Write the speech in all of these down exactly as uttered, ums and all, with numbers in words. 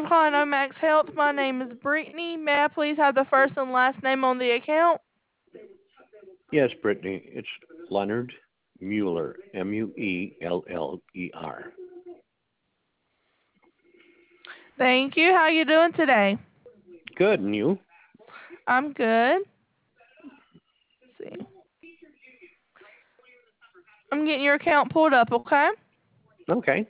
for calling Omax Health. My name is Brittany. May I please have the first and last name on the account? Yes, Brittany. It's Leonard Mueller, M U E L L E R. Thank you. How you doing today? Good, and you? I'm good. Let's see. I'm getting your account pulled up, okay? Okay.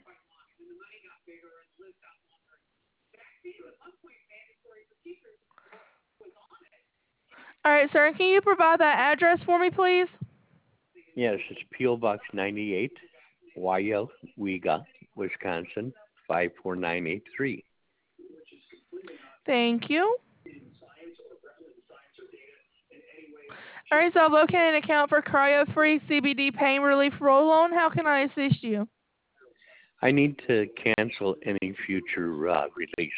All right, sir. Can you provide that address for me, please? Yes, it's P O Box ninety-eight, Wayuga, Wisconsin, five four nine eight three. Thank you. All right, so I've located an account for cryo-free C B D pain relief roll-on. How can I assist you? I need to cancel any future uh, releases.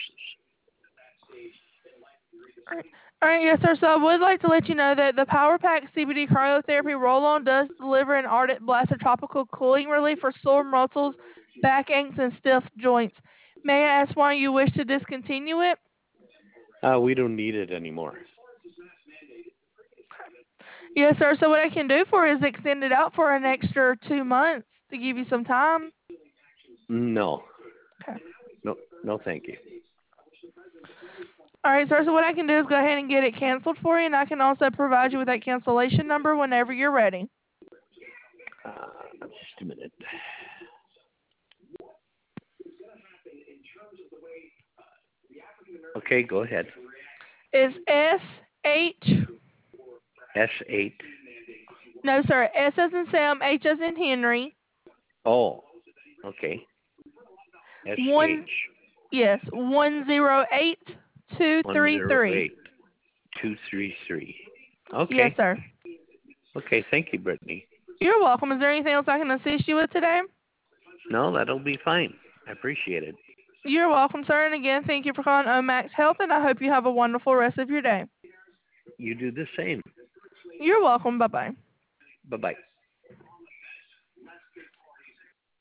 All right. All right, yes, sir. So I would like to let you know that the Power Pack C B D cryotherapy roll-on does deliver an ardent blast of tropical cooling relief for sore muscles, backaches, and stiff joints. May I ask why you wish to discontinue it? Uh, we don't need it anymore. Yes, sir. So what I can do for you is extend it out for an extra two months to give you some time. No. Okay. No, no, thank you. All right, sir. So what I can do is go ahead and get it canceled for you, and I can also provide you with that cancellation number whenever you're ready. Uh, just a minute. Okay, go ahead. It's S H. S eight. No, sir. S as in Sam, H as in Henry. Oh, okay. One. S H Yes, one zero eight two three three. one zero eight two three three. Yes, Okay. sir. Okay, thank you, Brittany. You're welcome. Is there anything else I can assist you with today? No, that'll be fine. I appreciate it. You're welcome, sir. And again, thank you for calling Omax Health, and I hope you have a wonderful rest of your day. You do the same. You're welcome. Bye-bye. Bye-bye.